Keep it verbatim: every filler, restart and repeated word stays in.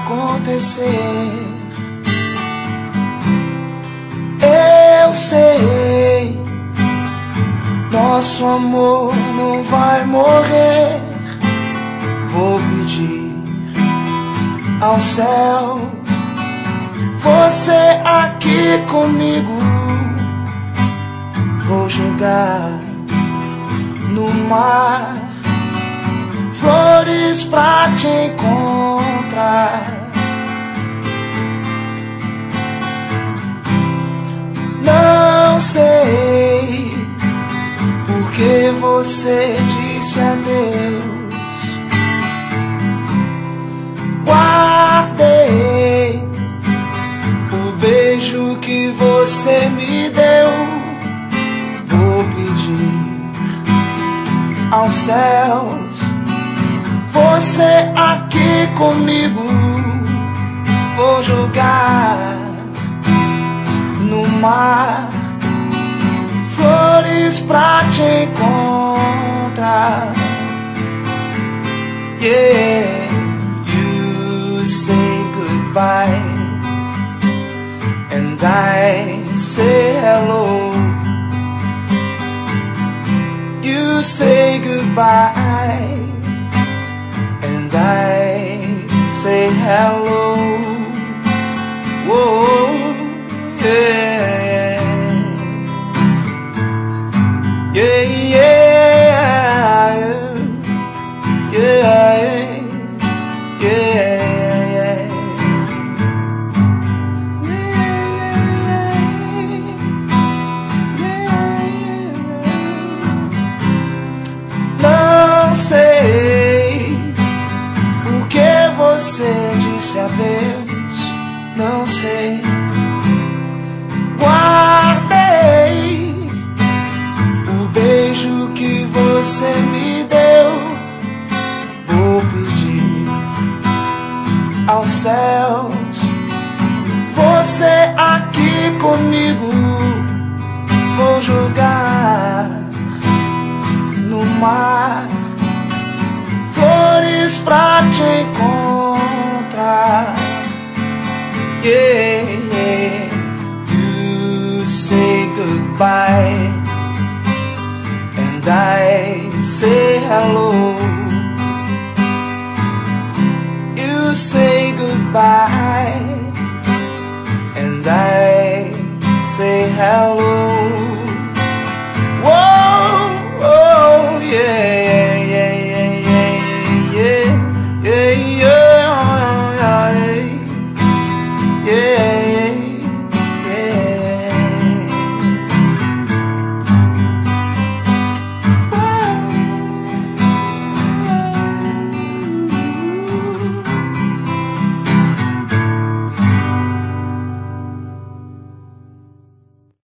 acontecer. Eu sei, nosso amor não vai morrer. Vou pedir aos céus, você aqui comigo. Vou jogar no mar flores pra te encontrar. Não sei porque você disse adeus. Guardei o beijo que você me deu. Vou pedir aos céus, você aqui comigo. Vou jogar no mar flores pra te encontrar. Yeah, you say goodbye and I say hello. You say goodbye and I say hello. Whoa, yeah, yeah, yeah, yeah, yeah, não sei porque você disse adeus. Não sei. Guardei o beijo que você me deu. Vou pedir aos céus, você aqui comigo. Vou jogar no mar flores pra te encontrar. Yeah, yeah. You say goodbye and I say hello.